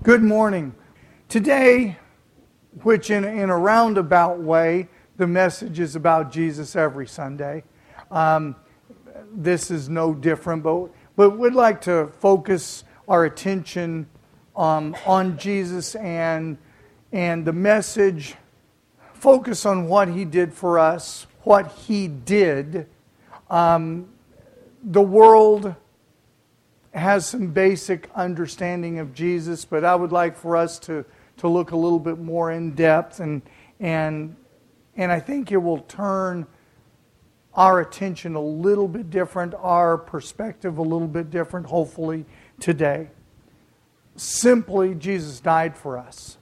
Good morning. Today, which in a roundabout way, the message is about Jesus every Sunday. This is no different, but we'd like to focus our attention on Jesus and the message. Focus on what He did for us, what He did. The world has some basic understanding of Jesus, but I would like for us to look a little bit more in depth, and I think it will turn our attention a little bit different, our perspective a little bit different, hopefully, today. Simply, Jesus died for us.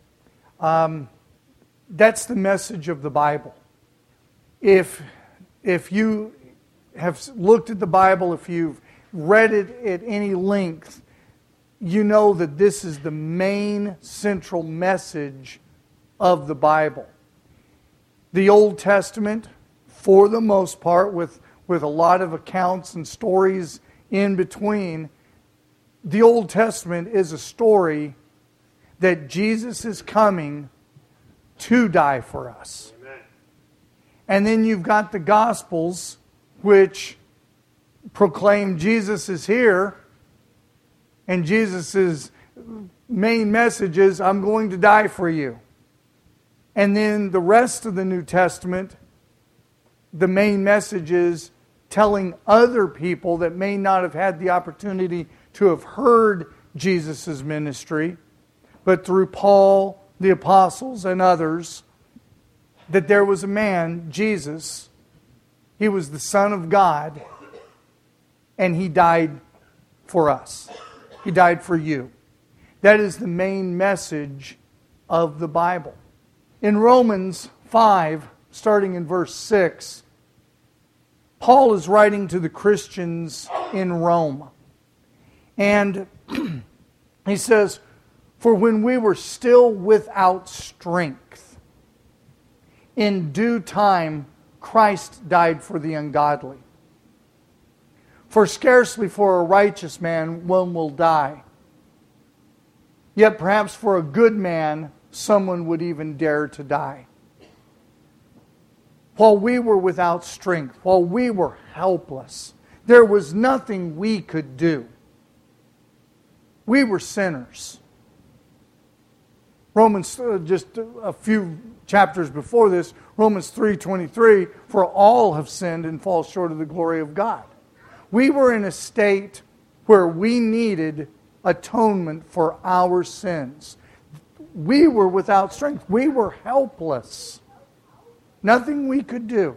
That's the message of the Bible. If you have looked at the Bible, if you've read it at any length, you know that this is the main central message of the Bible. The Old Testament, for the most part, with a lot of accounts and stories in between, the Old Testament is a story that Jesus is coming to die for us. Amen. And then you've got the Gospels, which proclaim Jesus is here, and Jesus' main message is, I'm going to die for you. And then the rest of the New Testament, the main message is telling other people that may not have had the opportunity to have heard Jesus' ministry, but through Paul, the apostles, and others, that there was a man, Jesus. He was the Son of God, and He died for us. He died for you. That is the main message of the Bible. In Romans 5, starting in verse 6, Paul is writing to the Christians in Rome. And he says, "For when we were still without strength, in due time Christ died for the ungodly. For scarcely for a righteous man one will die. Yet perhaps for a good man someone would even dare to die. While we were without strength, while we were helpless, there was nothing we could do. We were sinners." Romans, just a few chapters before this, Romans 3:23, "For all have sinned and fall short of the glory of God." We were in a state where we needed atonement for our sins. We were without strength. We were helpless. Nothing we could do.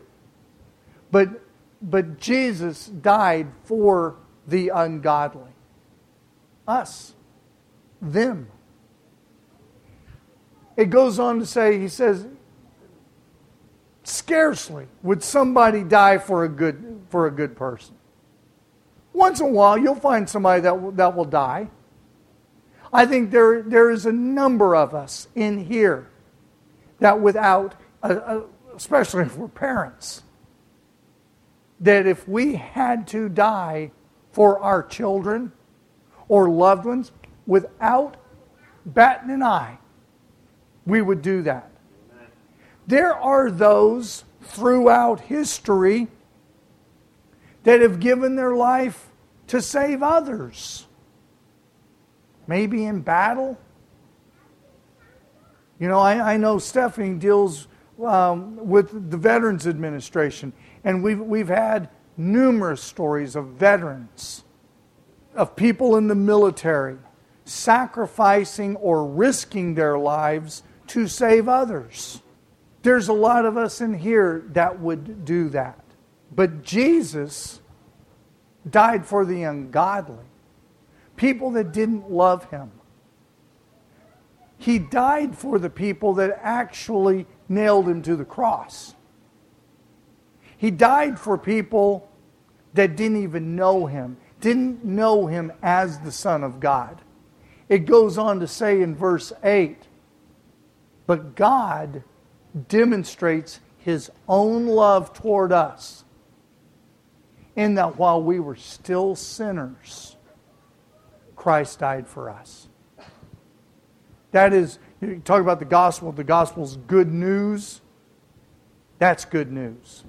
But Jesus died for the ungodly. Us. Them. It goes on to say, he says, scarcely would somebody die for a good person. Once in a while, you'll find somebody that will die. I think there is a number of us in here that without, especially if we're parents, that if we had to die for our children or loved ones, without batting an eye, we would do that. Amen. There are those throughout history that have given their life to save others. Maybe in battle. You know, I know Stephanie deals with the Veterans Administration, and we've had numerous stories of veterans, of people in the military, sacrificing or risking their lives to save others. There's a lot of us in here that would do that. But Jesus died for the ungodly, people that didn't love Him. He died for the people that actually nailed Him to the cross. He died for people that didn't even know Him, didn't know Him as the Son of God. It goes on to say in verse 8, "But God demonstrates His own love toward us, in that while we were still sinners, Christ died for us." That is, you talk about the gospel's good news. That's good news.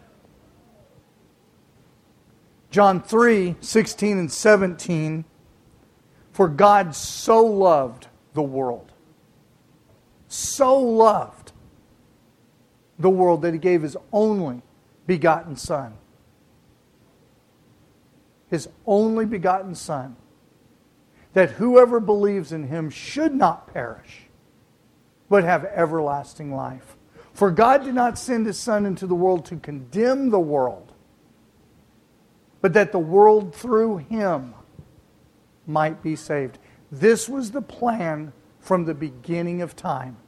John 3:16 and 17. For God so loved the world. So loved the world that He gave His only begotten Son. His only begotten Son. That whoever believes in Him should not perish, but have everlasting life. For God did not send His Son into the world to condemn the world, but that the world through Him might be saved. This was the plan from the beginning of time.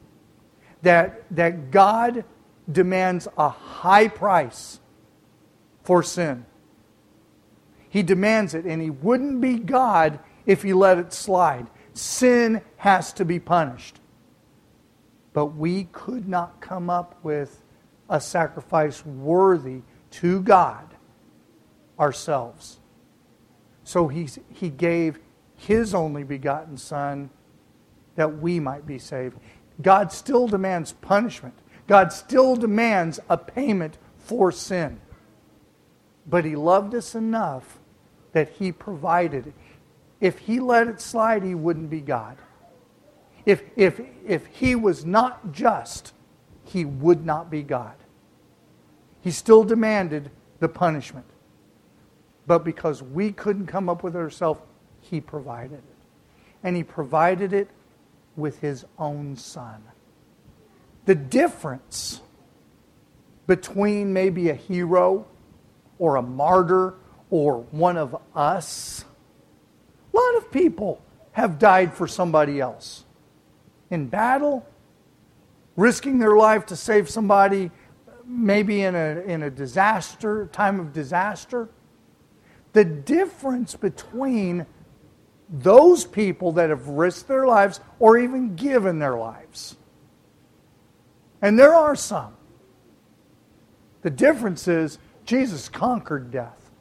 That God demands a high price for sin. He demands it, and He wouldn't be God if He let it slide. Sin has to be punished. But we could not come up with a sacrifice worthy to God ourselves. So He gave His only begotten Son that we might be saved. God still demands punishment. God still demands a payment for sin. But He loved us enough that He provided it. If He let it slide, He wouldn't be God. If He was not just, He would not be God. He still demanded the punishment. But because we couldn't come up with it ourselves, He provided it. And He provided it with His own Son. The difference between maybe a hero or a martyr or one of us, a lot of people have died for somebody else. In battle, risking their life to save somebody, maybe in a disaster, time of disaster. The difference between those people that have risked their lives or even given their lives, and there are some, the difference is Jesus conquered death.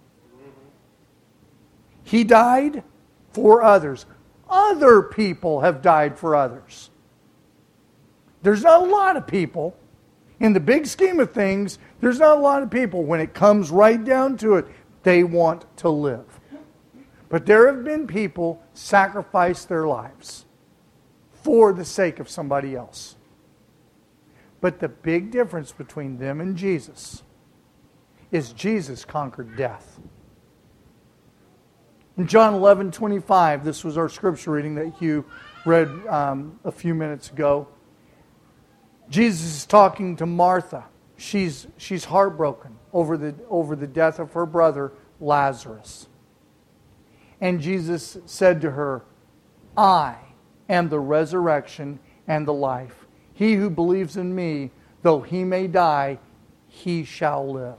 He died for others. Other people have died for others. There's not a lot of people, in the big scheme of things, there's not a lot of people, when it comes right down to it, they want to live. But there have been people sacrifice their lives for the sake of somebody else. But the big difference between them and Jesus is Jesus conquered death. In John 11:25, this was our scripture reading that Hugh read a few minutes ago. Jesus is talking to Martha. She's heartbroken over the death of her brother Lazarus. And Jesus said to her, I am the resurrection and the life. He who believes in me, though he may die, he shall live.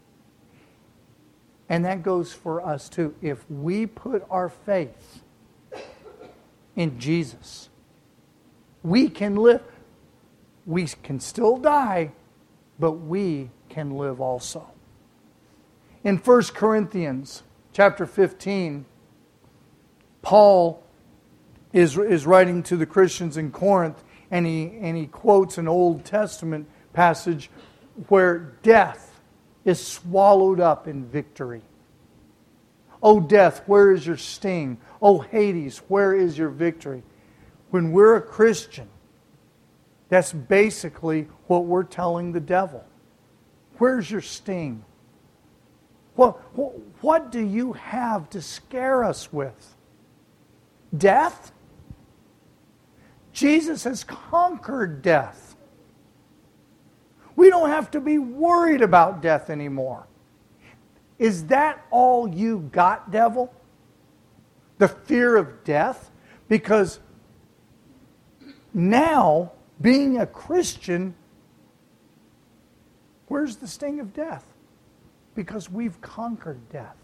And that goes for us too. If we put our faith in Jesus, we can live. We can still die, but we can live also. In 1 Corinthians chapter 15, Paul is writing to the Christians in Corinth, and he quotes an Old Testament passage where death is swallowed up in victory. O death, where is your sting? O Hades, where is your victory? When we're a Christian, that's basically what we're telling the devil. Where's your sting? What do you have to scare us with? Death? Jesus has conquered death. We don't have to be worried about death anymore. Is that all you got, devil? The fear of death? Because now, being a Christian, where's the sting of death? Because we've conquered death.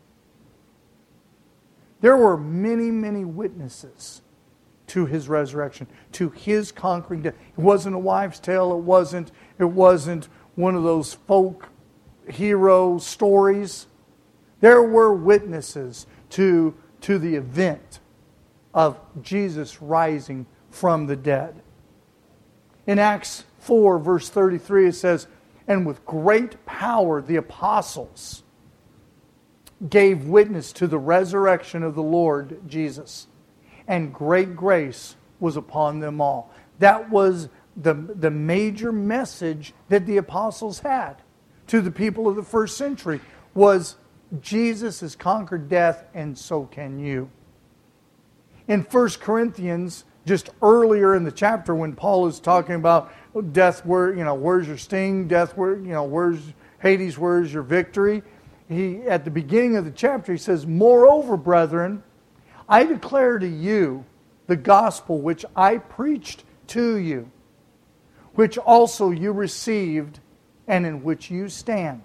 There were many, many witnesses to His resurrection, to His conquering death. It wasn't a wives' tale. It wasn't one of those folk hero stories. There were witnesses to the event of Jesus rising from the dead. In Acts 4, verse 33, it says, "And with great power the apostles gave witness to the resurrection of the Lord Jesus, and great grace was upon them all." That was the major message that the apostles had to the people of the first century, was Jesus has conquered death, and so can you. In 1 Corinthians, just earlier in the chapter, when Paul is talking about death, where's your sting? Death, where's Hades? Where's your victory? He, at the beginning of the chapter, he says, "Moreover, brethren, I declare to you the gospel which I preached to you, which also you received, and in which you stand,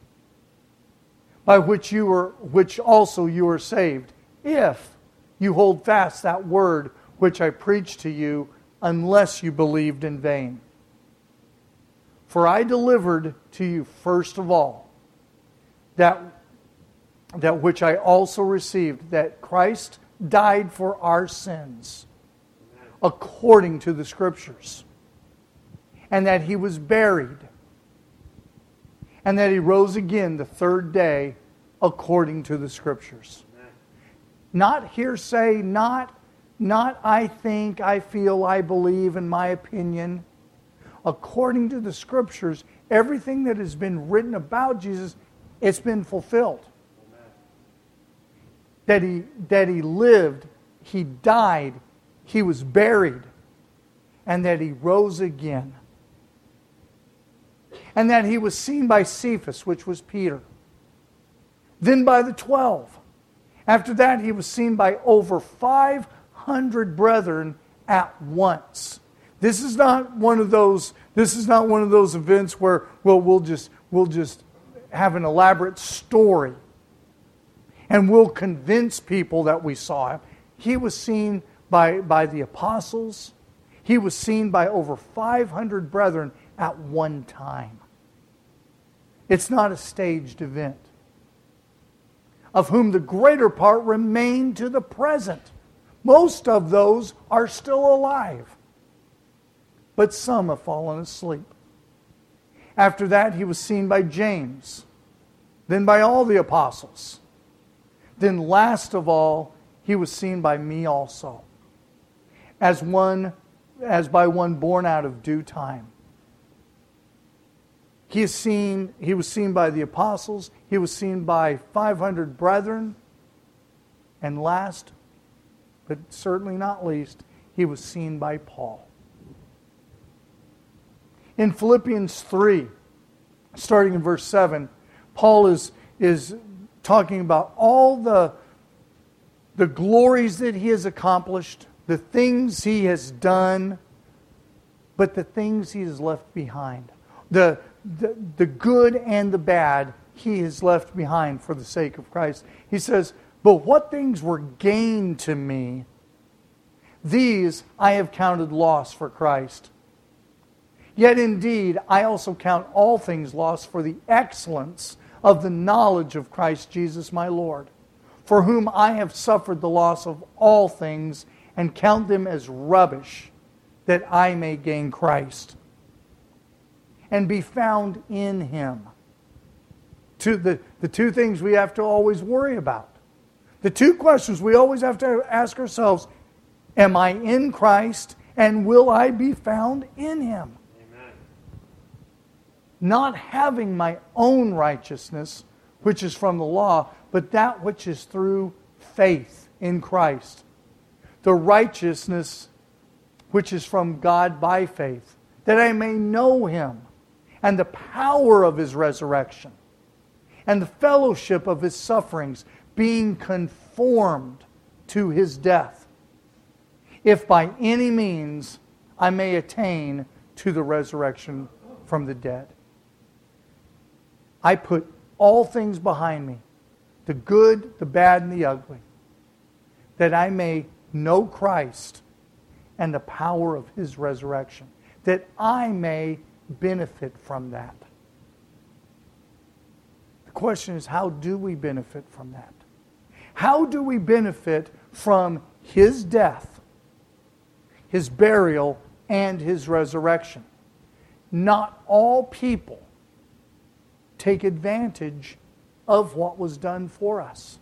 by which also you are saved, if you hold fast that word which I preached to you, unless you believed in vain. For I delivered to you first of all that which I also received, that Christ died for our sins, according to the Scriptures, and that He was buried, and that He rose again the third day, according to the Scriptures." Not hearsay, not I think, I feel, I believe, in my opinion. According to the Scriptures, everything that has been written about Jesus, it's been fulfilled. That he lived, He died, He was buried, and that He rose again. And that He was seen by Cephas, which was Peter. Then by the 12. After that, He was seen by over 500 brethren at once. This is not one of those events where we'll just have an elaborate story and we'll convince people that we saw Him. He was seen by the apostles. He was seen by over 500 brethren at one time. It's not a staged event, of whom the greater part remain to the present. Most of those are still alive, but some have fallen asleep. After that, He was seen by James, then by all the apostles. Then last of all, He was seen by me also, as by one born out of due time. He was seen by the apostles. He was seen by 500 brethren. And last, but certainly not least, He was seen by Paul. In Philippians 3, starting in verse 7, Paul is talking about all the glories that he has accomplished, the things he has done, but the things he has left behind. The good and the bad he has left behind for the sake of Christ. He says, "But what things were gained to me, these I have counted loss for Christ. Yet indeed I also count all things lost for the excellence of the knowledge of Christ Jesus my Lord, for whom I have suffered the loss of all things, and count them as rubbish, that I may gain Christ, and be found in Him." The two things we have to always worry about. The two questions we always have to ask ourselves: am I in Christ, and will I be found in Him? Amen. Not having my own righteousness, which is from the law, but that which is through faith in Christ. The righteousness which is from God by faith, that I may know Him, and the power of His resurrection, and the fellowship of His sufferings, being conformed to His death, if by any means I may attain to the resurrection from the dead. I put all things behind me, the good, the bad, and the ugly, that I may know Christ and the power of His resurrection, that I may benefit from that. The question is, how do we benefit from that? How do we benefit from His death, His burial, and His resurrection. Not all people take advantage of what was done for us.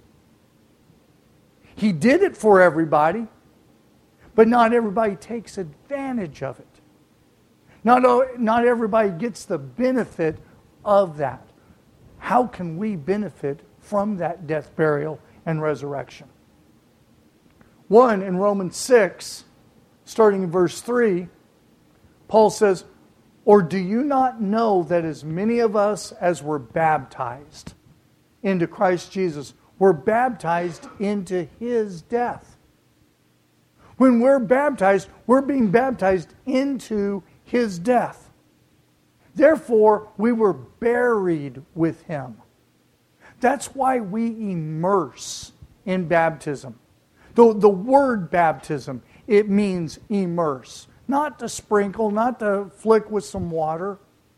He did it for everybody, but not everybody takes advantage of it. Not everybody gets the benefit of that. How can we benefit from that death, burial, and resurrection? One, in Romans 6, starting in verse 3, Paul says, "Or do you not know that as many of us as were baptized into Christ Jesus were baptized into His death?" When we're baptized, we're being baptized into His death. Therefore, we were buried with Him. That's why we immerse in baptism. The word baptism, it means immerse. Not to sprinkle, not to flick with some water,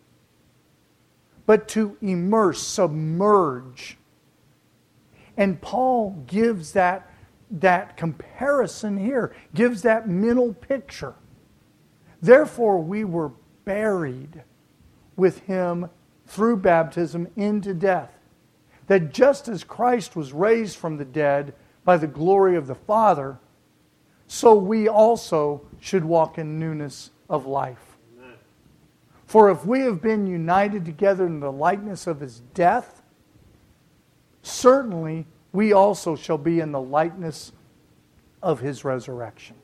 but to immerse, submerge. And Paul gives that comparison here, gives that mental picture. Therefore, we were buried with Him through baptism into death, that just as Christ was raised from the dead by the glory of the Father, so we also should walk in newness of life. Amen. For if we have been united together in the likeness of His death, certainly we also shall be in the likeness of His resurrection.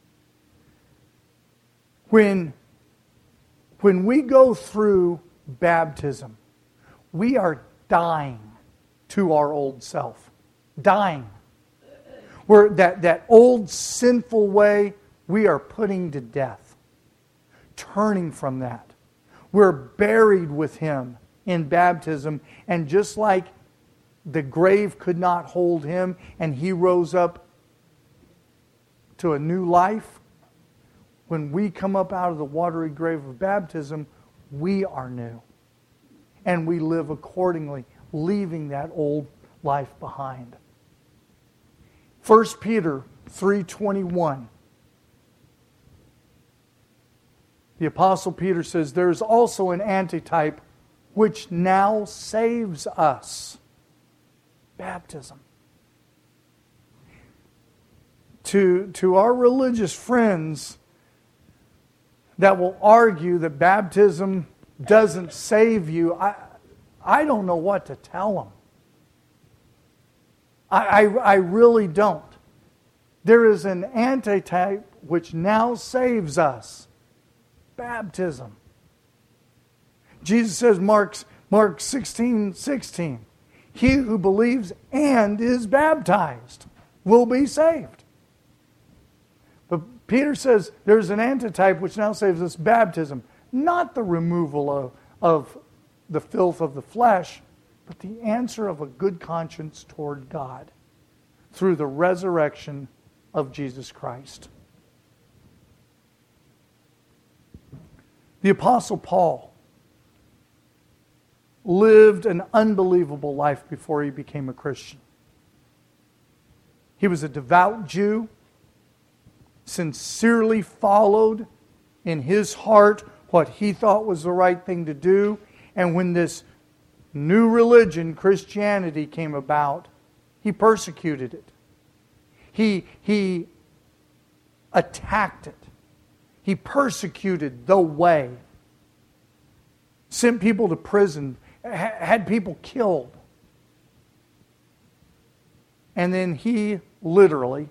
When we go through baptism, we are dying to our old self. Dying. Where that old sinful way, we are putting to death. Turning from that. We're buried with Him in baptism. And just like the grave could not hold Him and He rose up to a new life, when we come up out of the watery grave of baptism, we are new. And we live accordingly, leaving that old life behind. 1 Peter 3:21. The Apostle Peter says, "There is also an antitype which now saves us." Baptism. To our religious friends that will argue that baptism doesn't save you, I don't know what to tell them. I really don't. There is an antitype which now saves us. Baptism. Jesus says, Mark 16:16, "He who believes and is baptized will be saved." But Peter says there's an antitype which now saves us, baptism. Not the removal of the filth of the flesh, but the answer of a good conscience toward God through the resurrection of Jesus Christ. The Apostle Paul lived an unbelievable life before he became a Christian. He was a devout Jew, sincerely followed in his heart what he thought was the right thing to do. And when this new religion, Christianity, came about, he persecuted it. He attacked it. He persecuted the way. Sent people to prison, had people killed. And then he literally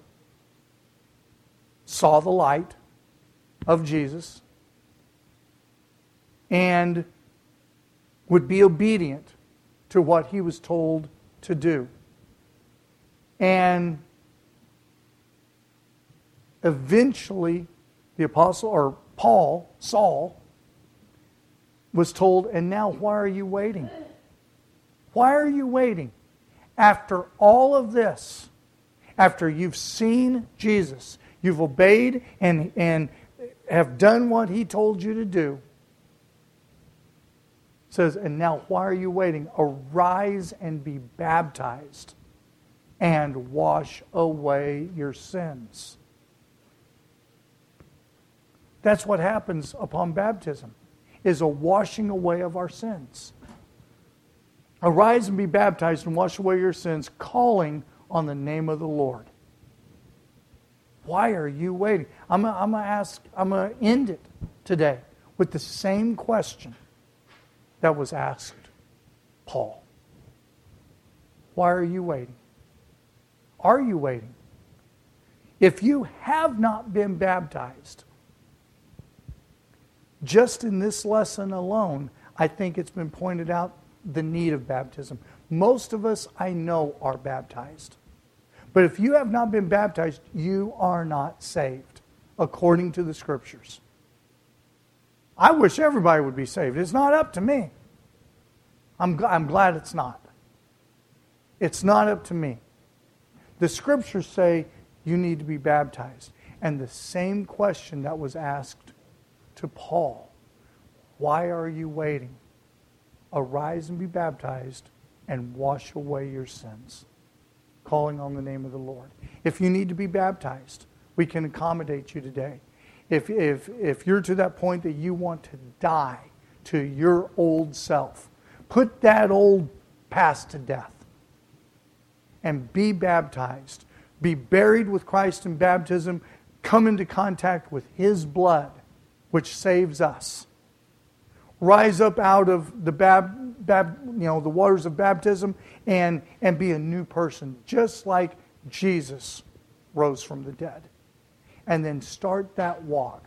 saw the light of Jesus and would be obedient to what he was told to do. And eventually, the apostle, or Paul, Saul, was told, "And now why are you waiting? Why are you waiting? After all of this, after you've seen Jesus, you've obeyed and have done what he told you to do," says, "And now why are you waiting? Arise and be baptized and wash away your sins." That's what happens upon baptism, is a washing away of our sins. Arise and be baptized and wash away your sins, calling on the name of the Lord. Why are you waiting? I'm going to end it today with the same question that was asked Paul. Why are you waiting? Are you waiting? If you have not been baptized, just in this lesson alone, I think it's been pointed out the need of baptism. Most of us, I know, are baptized. But if you have not been baptized, you are not saved, according to the Scriptures. I wish everybody would be saved. It's not up to me. I'm glad it's not. It's not up to me. The Scriptures say you need to be baptized. And the same question that was asked to Paul, why are you waiting? Arise and be baptized and wash away your sins, calling on the name of the Lord. If you need to be baptized, we can accommodate you today. If you're to that point that you want to die to your old self, put that old past to death and be baptized. Be buried with Christ in baptism. Come into contact with His blood, which saves us. Rise up out of the the waters of baptism and be a new person, just like Jesus rose from the dead. And then start that walk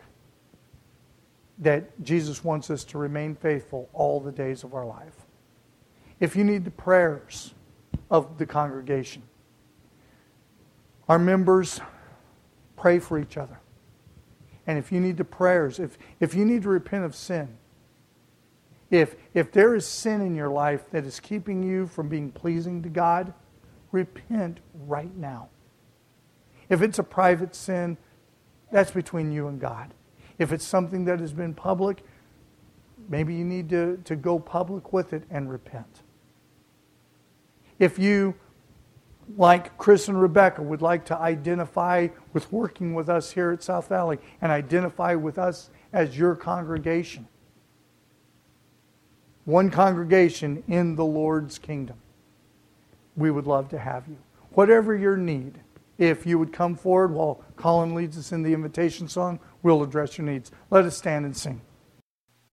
that Jesus wants us to remain faithful all the days of our life. If you need the prayers of the congregation, our members pray for each other. And if you need the prayers, if you need to repent of sin, if there is sin in your life that is keeping you from being pleasing to God, repent right now. If it's a private sin, that's between you and God. If it's something that has been public, maybe you need to go public with it and repent. If you, like Chris and Rebecca, would like to identify with working with us here at South Valley and identify with us as your congregation, one congregation in the Lord's kingdom, we would love to have you. Whatever your need, if you would come forward while Colin leads us in the invitation song, we'll address your needs. Let us stand and sing.